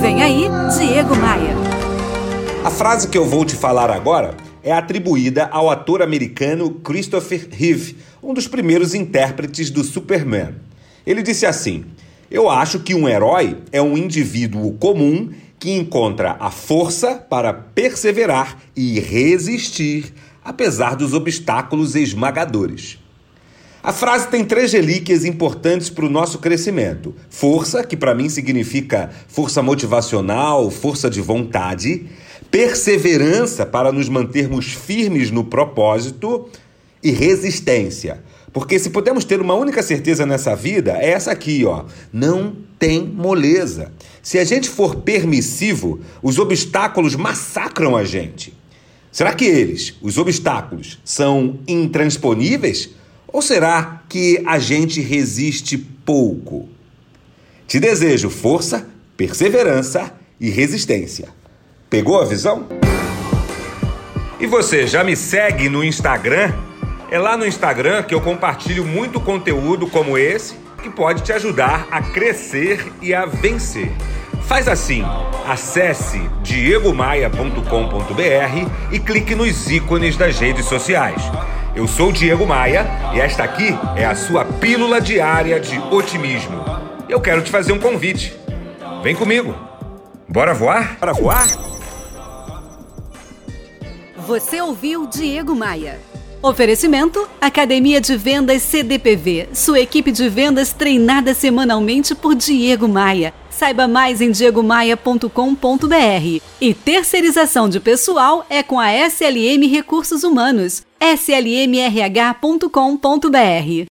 Vem aí, Diego Maia. A frase que eu vou te falar agora é atribuída ao ator americano Christopher Reeve, um dos primeiros intérpretes do Superman. Ele disse assim: "Eu acho que um herói é um indivíduo comum que encontra a força para perseverar e resistir, apesar dos obstáculos esmagadores." A frase tem 3 relíquias importantes para o nosso crescimento. Força, que para mim significa força motivacional, força de vontade. Perseverança, para nos mantermos firmes no propósito. E resistência. Porque se podemos ter uma única certeza nessa vida, é essa aqui, ó. Não tem moleza. Se a gente for permissivo, os obstáculos massacram a gente. Será que eles, os obstáculos, são intransponíveis? Ou será que a gente resiste pouco? Te desejo força, perseverança e resistência. Pegou a visão? E você, já me segue no Instagram? É lá no Instagram que eu compartilho muito conteúdo como esse, que pode te ajudar a crescer e a vencer. Faz assim, acesse diegomaia.com.br e clique nos ícones das redes sociais. Eu sou Diego Maia e esta aqui é a sua pílula diária de otimismo. Eu quero te fazer um convite. Vem comigo. Bora voar? Bora voar? Você ouviu Diego Maia. Oferecimento: Academia de Vendas CDPV. Sua equipe de vendas treinada semanalmente por Diego Maia. Saiba mais em diegomaia.com.br. E terceirização de pessoal é com a SLM Recursos Humanos. slmrh.com.br.